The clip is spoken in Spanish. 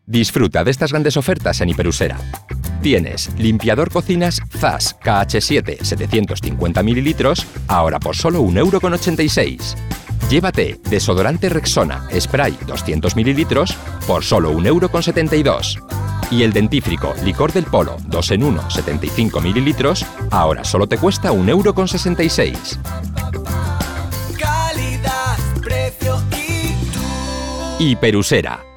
Disfruta de estas grandes ofertas en Hiperusera. Tienes limpiador cocinas ZAS KH7 750 ml, ahora por solo 1,86 €. Llévate desodorante Rexona Spray 200 ml por solo 1,72 €. Y el dentífrico Licor del Polo 2 en 1 75 ml, ahora solo te cuesta 1,66 €. Calidad, precio y tú. Hiperusera.